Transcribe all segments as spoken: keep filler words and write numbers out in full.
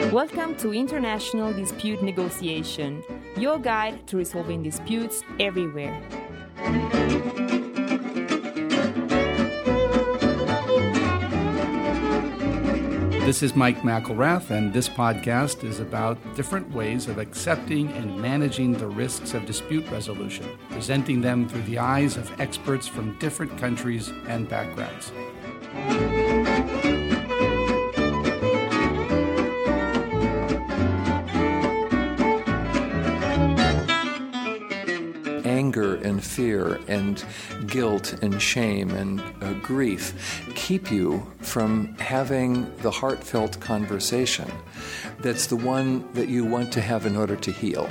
Welcome to International Dispute Negotiation, your guide to resolving disputes everywhere. This is Mike McElrath, and this podcast is about different ways of accepting and managing the risks of dispute resolution, presenting them through the eyes of experts from different countries and backgrounds. Anger and fear and guilt and shame and uh, grief keep you from having the heartfelt conversation that's the one that you want to have in order to heal.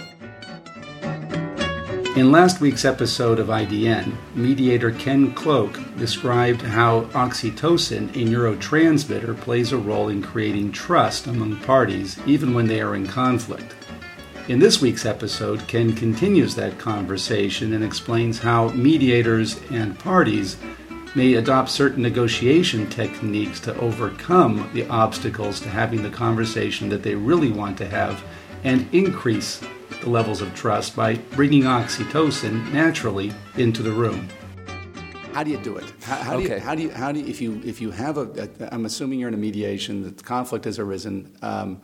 In last week's episode of I D N, mediator Ken Cloke described how oxytocin, a neurotransmitter, plays a role in creating trust among parties even when they are in conflict. In this week's episode, Ken continues that conversation and explains how mediators and parties may adopt certain negotiation techniques to overcome the obstacles to having the conversation that they really want to have and increase the levels of trust by bringing oxytocin naturally into the room. How do you do it? How, how, okay. do you, how do you? How do you? If you if you have a, a I'm assuming you're in a mediation, that the conflict has arisen. Um,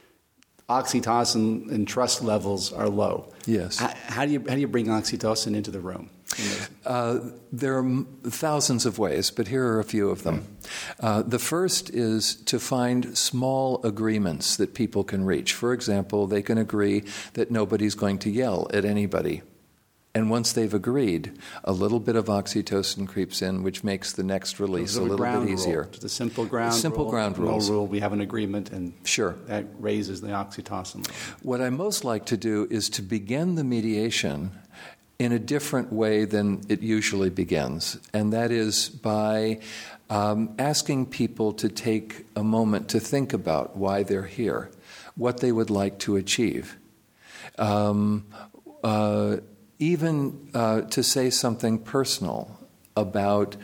Oxytocin and trust levels are low. Yes. How, how do you how do you bring oxytocin into the room? Uh, there are thousands of ways, but here are a few of them. Uh, the first is to find small agreements that people can reach. For example, they can agree that nobody's going to yell at anybody. And once they've agreed, a little bit of oxytocin creeps in, which makes the next release a little bit easier. Rule. Just a simple ground simple rule. ground rules. No rule. We have an agreement, and sure. that raises the oxytocin level. What I most like to do is to begin the mediation in a different way than it usually begins, and that is by um, asking people to take a moment to think about why they're here, what they would like to achieve. Um, uh, Even uh, to say something personal about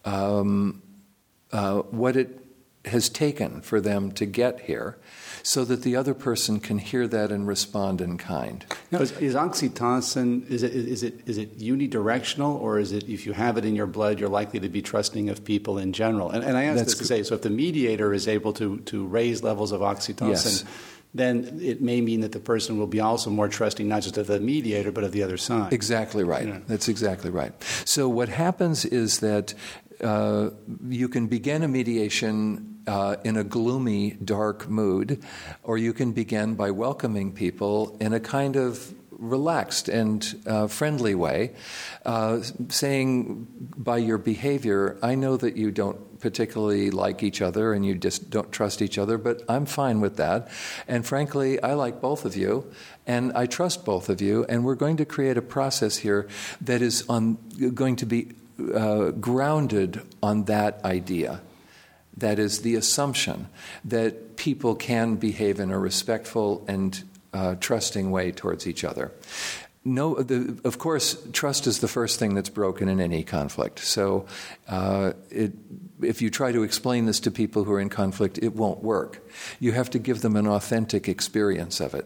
um, uh, what it has taken for them to get here, so that the other person can hear that and respond in kind. Now, is, is oxytocin, is it, is it is it unidirectional, or is it, if you have it in your blood, you're likely to be trusting of people in general? And, and I ask That's this to say, so if the mediator is able to, to raise levels of oxytocin, yes. then it may mean that the person will be also more trusting, not just of the mediator, but of the other side. Exactly right. Yeah. That's exactly right. So what happens is that uh, you can begin a mediation uh, in a gloomy, dark mood, or you can begin by welcoming people in a kind of relaxed and uh, friendly way, uh, saying by your behavior, I know that you don't particularly like each other and you just don't trust each other, but I'm fine with that. And frankly, I like both of you, and I trust both of you, and we're going to create a process here that is on going to be uh, grounded on that idea. That is the assumption that people can behave in a respectful and Uh, trusting way towards each other. No, the, of course, trust is the first thing that's broken in any conflict. So uh, it, if you try to explain this to people who are in conflict, it won't work. You have to give them an authentic experience of it.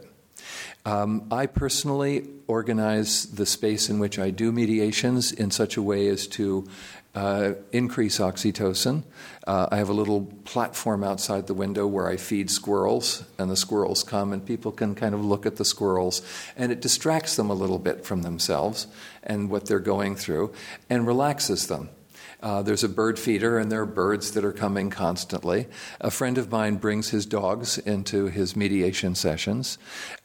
Um, I personally organize the space in which I do mediations in such a way as to uh, increase oxytocin. Uh, I have a little platform outside the window where I feed squirrels, and the squirrels come, and people can kind of look at the squirrels, and it distracts them a little bit from themselves and what they're going through, and relaxes them. Uh, there's a bird feeder, and there are birds that are coming constantly. A friend of mine brings his dogs into his mediation sessions.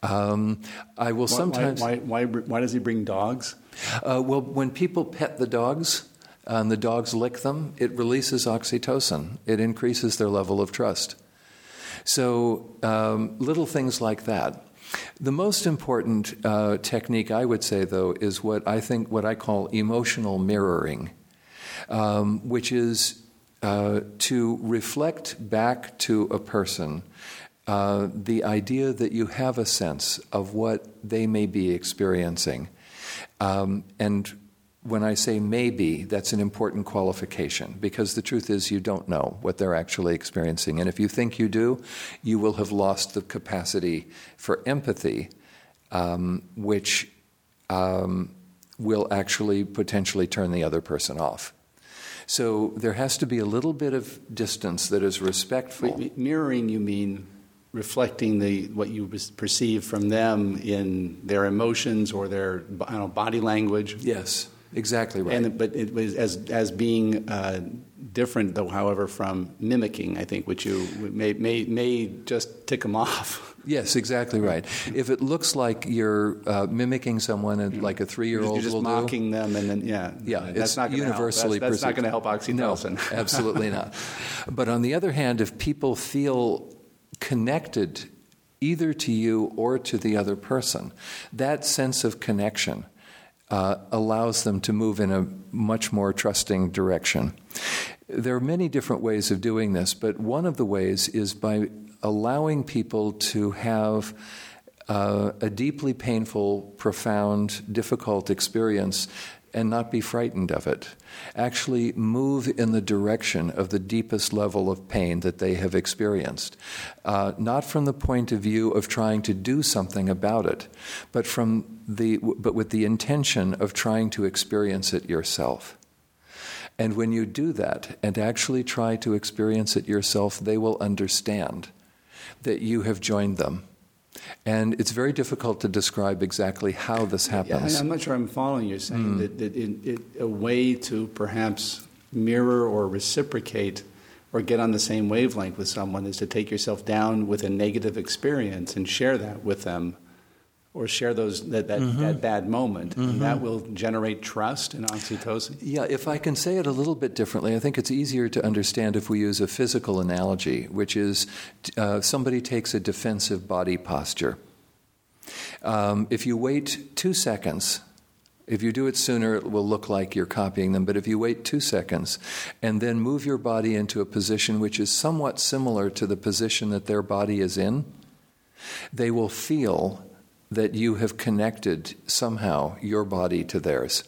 Um, I will why, sometimes... Why, why, why, why does he bring dogs? Uh, well, when people pet the dogs and the dogs lick them, it releases oxytocin. It increases their level of trust. So um, little things like that. The most important uh, technique, I would say, though, is what I think, what I call emotional mirroring. Um, which is uh, to reflect back to a person uh, the idea that you have a sense of what they may be experiencing. Um, and when I say maybe, that's an important qualification, because the truth is you don't know what they're actually experiencing. And if you think you do, you will have lost the capacity for empathy, um, which um, will actually potentially turn the other person off. So there has to be a little bit of distance that is respectful. Wait, mirroring, you mean reflecting the what you perceive from them in their emotions or their I don't know, body language? Yes, exactly right. And, but it was as as being uh, different, though, however, from mimicking, I think, which you may may, may just tick them off. Yes, exactly right. If it looks like you're uh, mimicking someone, and like a three-year-old You're just will mocking do, them, and then yeah, yeah, that's it's not gonna universally help. That's, that's not going to help oxytocin. No, absolutely not. But on the other hand, if people feel connected either to you or to the other person, that sense of connection uh, allows them to move in a much more trusting direction. There are many different ways of doing this, but one of the ways is by allowing people to have uh, a deeply painful, profound, difficult experience and not be frightened of it. Actually move in the direction of the deepest level of pain that they have experienced. Uh, not from the point of view of trying to do something about it, but from the but with the intention of trying to experience it yourself. And when you do that and actually try to experience it yourself, they will understand that you have joined them. And it's very difficult to describe exactly how this happens. Yeah, I'm not sure I'm following you, saying mm. that, that it, it, a way to perhaps mirror or reciprocate or get on the same wavelength with someone is to take yourself down with a negative experience and share that with them, or share those that, that, mm-hmm. that bad moment. Mm-hmm. And that will generate trust and oxytocin. Yeah, if I can say it a little bit differently, I think it's easier to understand if we use a physical analogy, which is uh, somebody takes a defensive body posture. Um, if you wait two seconds, if you do it sooner, it will look like you're copying them. But if you wait two seconds and then move your body into a position which is somewhat similar to the position that their body is in, they will feel that you have connected somehow your body to theirs.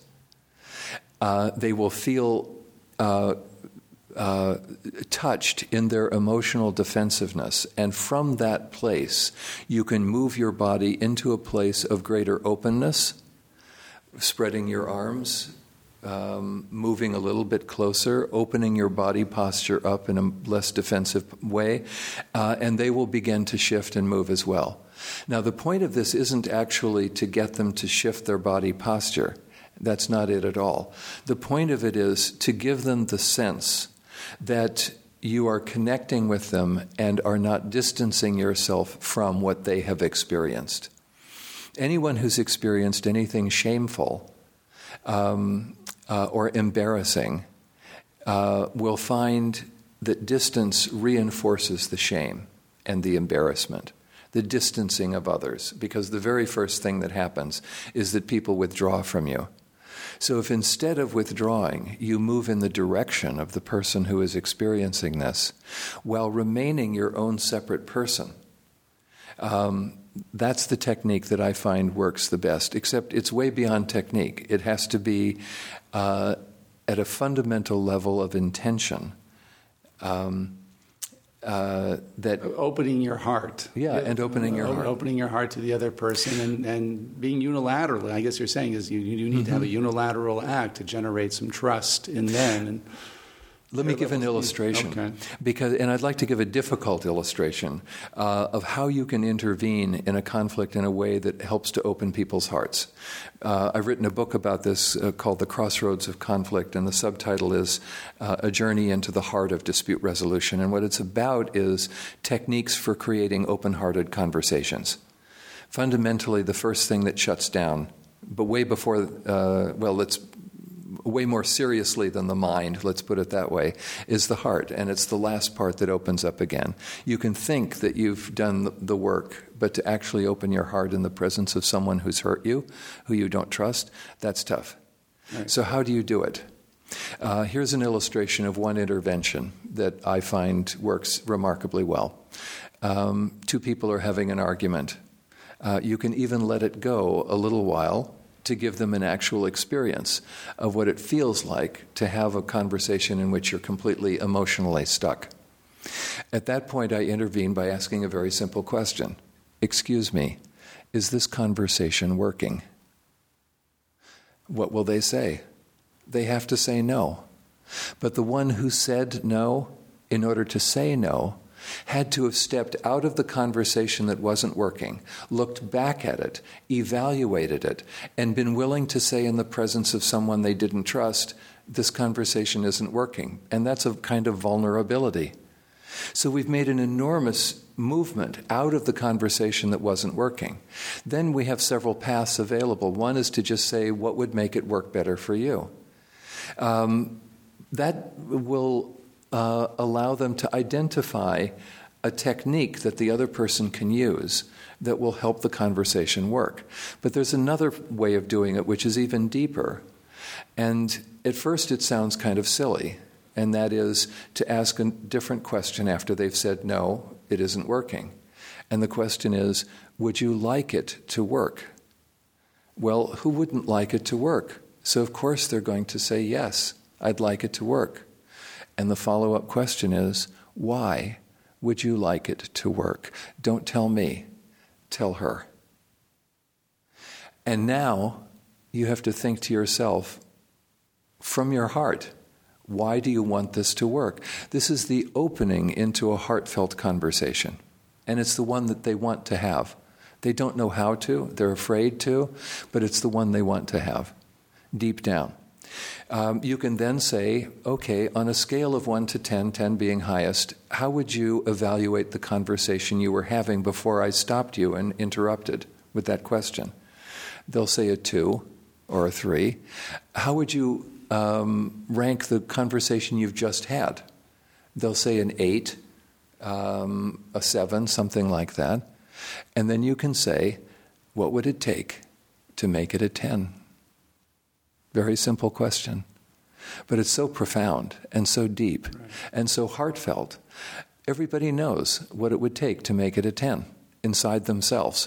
Uh, they will feel uh, uh, touched in their emotional defensiveness. And from that place, you can move your body into a place of greater openness, spreading your arms, um, moving a little bit closer, opening your body posture up in a less defensive way, uh, and they will begin to shift and move as well. Now, the point of this isn't actually to get them to shift their body posture. That's not it at all. The point of it is to give them the sense that you are connecting with them and are not distancing yourself from what they have experienced. Anyone who's experienced anything shameful um, uh, or embarrassing uh, will find that distance reinforces the shame and the embarrassment, the distancing of others, because the very first thing that happens is that people withdraw from you. So if instead of withdrawing, you move in the direction of the person who is experiencing this, while remaining your own separate person, um, that's the technique that I find works the best, except it's way beyond technique. It has to be uh, at a fundamental level of intention. Um, Uh, that opening your heart, yeah, yeah, and opening your heart, opening your heart to the other person, and, and being unilateral. I guess you're saying is you you need mm-hmm. to have a unilateral act to generate some trust in them. And let me give an illustration, okay. because, and I'd like to give a difficult illustration uh, of how you can intervene in a conflict in a way that helps to open people's hearts. Uh, I've written a book about this uh, called The Crossroads of Conflict, and the subtitle is uh, A Journey into the Heart of Dispute Resolution. And what it's about is techniques for creating open-hearted conversations. Fundamentally, the first thing that shuts down, but way before, uh, well, let's way more seriously than the mind, let's put it that way, is the heart. And it's the last part that opens up again. You can think that you've done the work, but to actually open your heart in the presence of someone who's hurt you, who you don't trust, that's tough. Right. So how do you do it? Uh, here's an illustration of one intervention that I find works remarkably well. Um, two people are having an argument. Uh, you can even let it go a little while to give them an actual experience of what it feels like to have a conversation in which you're completely emotionally stuck. At that point, I intervene by asking a very simple question. Excuse me, is this conversation working? What will they say? They have to say no. But the one who said no, in order to say no, had to have stepped out of the conversation that wasn't working, looked back at it, evaluated it, and been willing to say in the presence of someone they didn't trust, this conversation isn't working. And that's a kind of vulnerability. So we've made an enormous movement out of the conversation that wasn't working. Then we have several paths available. One is to just say, what would make it work better for you? Um, that will uh, allow them to identify a technique that the other person can use that will help the conversation work. But there's another way of doing it which is even deeper. And at first it sounds kind of silly, and that is to ask a different question after they've said, no, it isn't working. And the question is, would you like it to work? Well, who wouldn't like it to work? So of course they're going to say, yes, I'd like it to work. And the follow-up question is, why would you like it to work? Don't tell me, tell her. And now you have to think to yourself, from your heart, why do you want this to work? This is the opening into a heartfelt conversation. And it's the one that they want to have. They don't know how to, they're afraid to, but it's the one they want to have, deep down. Um, you can then say, okay, on a scale of one to ten, ten being highest, how would you evaluate the conversation you were having before I stopped you and interrupted with that question? They'll say a two or a three. How would you um, rank the conversation you've just had? They'll say an eight, um, a seven, something like that. And then you can say, what would it take to make it a ten? Very simple question. But it's so profound and so deep right. and so heartfelt. Everybody knows what it would take to make it a ten inside themselves.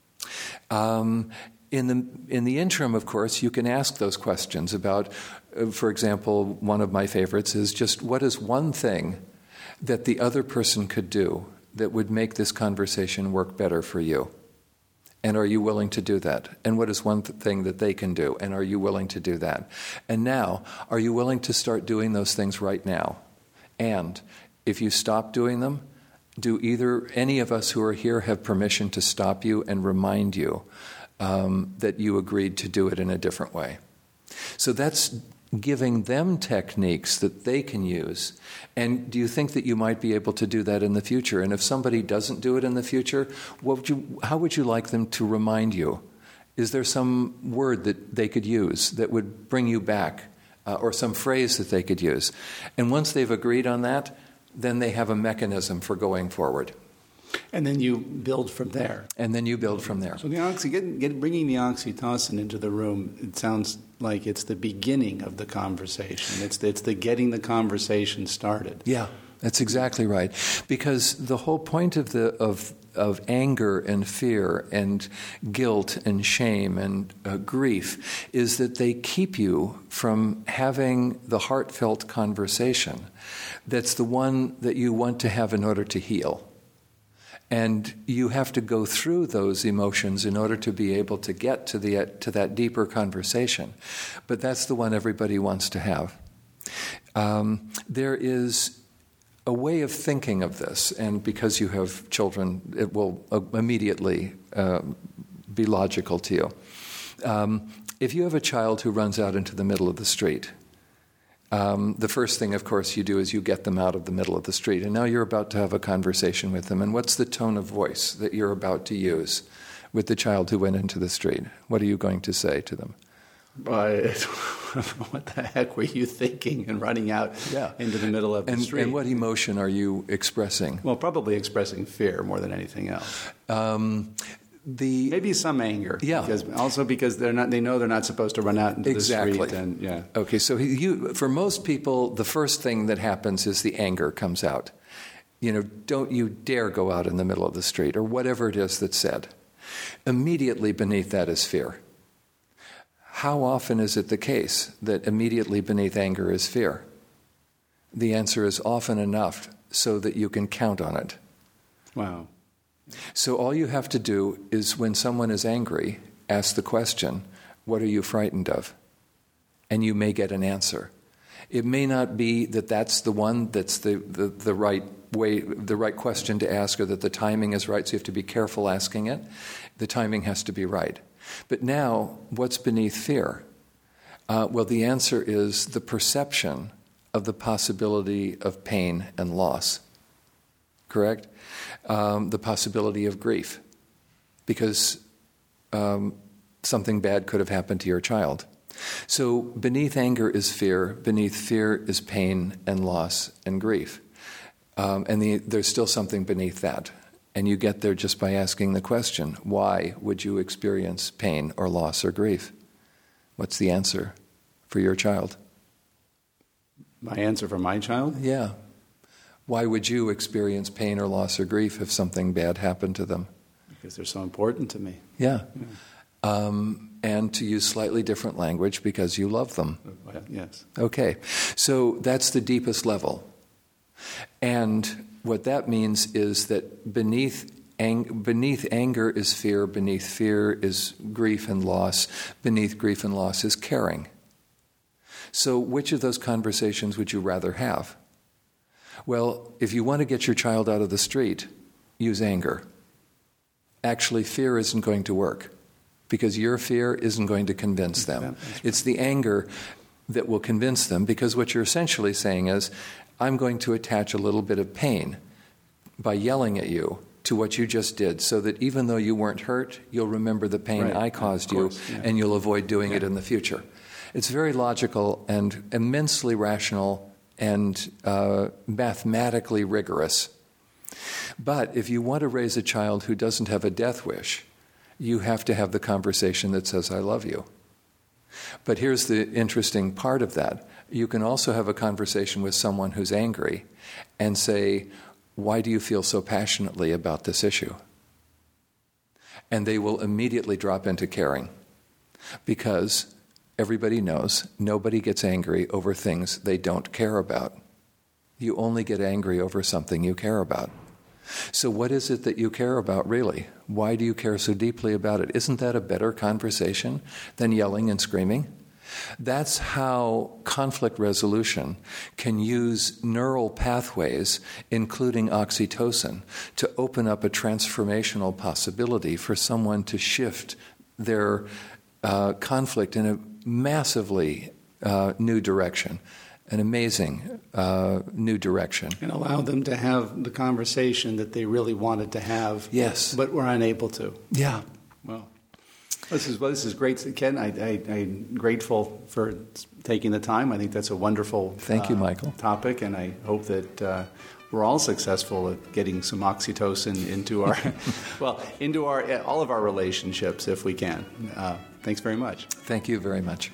Um, in the in the interim, of course, you can ask those questions about, uh, for example, one of my favorites is just what is one thing that the other person could do that would make this conversation work better for you? And are you willing to do that? And what is one th- thing that they can do? And are you willing to do that? And now, are you willing to start doing those things right now? And if you stop doing them, do either any of us who are here have permission to stop you and remind you um, that you agreed to do it in a different way? So that's giving them techniques that they can use. And do you think that you might be able to do that in the future? And if somebody doesn't do it in the future, what would you, how would you like them to remind you? Is there some word that they could use that would bring you back, uh, or some phrase that they could use? And once they've agreed on that, then they have a mechanism for going forward. And then you build from there. And then you build from there. So the oxy, get, get, bringing the oxytocin into the room, it sounds like it's the beginning of the conversation. It's the, it's the getting the conversation started. Yeah, that's exactly right. Because the whole point of the of of anger and fear and guilt and shame and uh, grief is that they keep you from having the heartfelt conversation that's the one that you want to have in order to heal. And you have to go through those emotions in order to be able to get to the to that deeper conversation. But that's the one everybody wants to have. Um, there is a way of thinking of this, and because you have children, it will uh, immediately uh, be logical to you. Um, if you have a child who runs out into the middle of the street, Um, the first thing, of course, you do is you get them out of the middle of the street. And now you're about to have a conversation with them. And what's the tone of voice that you're about to use with the child who went into the street? What are you going to say to them? But what the heck were you thinking and running out yeah. into the middle of the and, street? And what emotion are you expressing? Well, probably expressing fear more than anything else. Um, The, Maybe some anger, yeah. Because, also because they're not, they know they're not supposed to run out into exactly. the street. And, yeah. Okay, so you, for most people, the first thing that happens is the anger comes out. You know, don't you dare go out in the middle of the street, or whatever it is that's said. Immediately beneath that is fear. How often is it the case that immediately beneath anger is fear? The answer is often enough so that you can count on it. Wow. So all you have to do is, when someone is angry, ask the question, what are you frightened of? And you may get an answer. It may not be that that's the one that's the, the, the right way, the right question to ask, or that the timing is right, so you have to be careful asking it. The timing has to be right. But now, what's beneath fear? Uh, well, the answer is the perception of the possibility of pain and loss. Correct? Um, the possibility of grief. Because um, something bad could have happened to your child. So beneath anger is fear, beneath fear is pain and loss and grief. Um, and the, there's still something beneath that. And you get there just by asking the question, why would you experience pain or loss or grief? What's the answer for your child? My answer for my child? Yeah. Why would you experience pain or loss or grief if something bad happened to them? Because they're so important to me. Yeah. yeah. Um, and to use slightly different language, because you love them. Yes. Okay. So that's the deepest level. And what that means is that beneath ang- beneath anger is fear, beneath fear is grief and loss, beneath grief and loss is caring. So which of those conversations would you rather have? Well, if you want to get your child out of the street, use anger. Actually, fear isn't going to work, because your fear isn't going to convince them. It's the anger that will convince them, because what you're essentially saying is, I'm going to attach a little bit of pain by yelling at you to what you just did, so that even though you weren't hurt, you'll remember the pain right. I caused you, course, yeah. and you'll avoid doing yeah. it in the future. It's very logical and immensely rational and uh, mathematically rigorous. But if you want to raise a child who doesn't have a death wish, you have to have the conversation that says, I love you. But here's the interesting part of that. You can also have a conversation with someone who's angry and say, why do you feel so passionately about this issue? And they will immediately drop into caring, because everybody knows nobody gets angry over things they don't care about. You only get angry over something you care about. So what is it that you care about, really? Why do you care so deeply about it? Isn't that a better conversation than yelling and screaming? That's how conflict resolution can use neural pathways, including oxytocin, to open up a transformational possibility for someone to shift their uh, conflict in a massively uh, new direction. An amazing uh, new direction. And allow them to have the conversation that they really wanted to have, yes, but were unable to. Yeah. Well, this is well, this is great, Ken. I, I, I'm grateful for taking the time. I think that's a wonderful Thank you, uh, Michael. topic, and I hope that uh, we're all successful at getting some oxytocin into our well into our all of our relationships if we can. Uh, thanks very much. Thank you very much.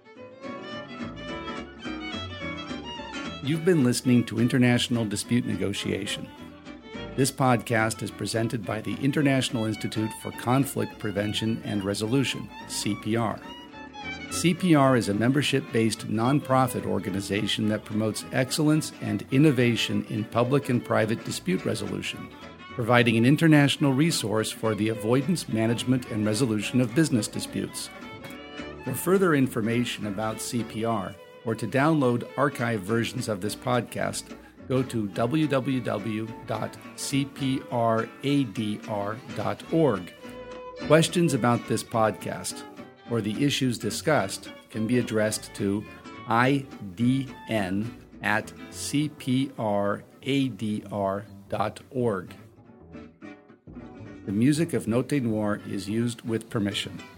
You've been listening to International Dispute Negotiation. This podcast is presented by the International Institute for Conflict Prevention and Resolution, C P R. C P R is a membership-based nonprofit organization that promotes excellence and innovation in public and private dispute resolution, providing an international resource for the avoidance, management, and resolution of business disputes. For further information about C P R, or to download archived versions of this podcast, go to w w w dot c p r a d r dot org. Questions about this podcast or the issues discussed can be addressed to I D N at c p r a d r dot org. The music of Note Noir is used with permission.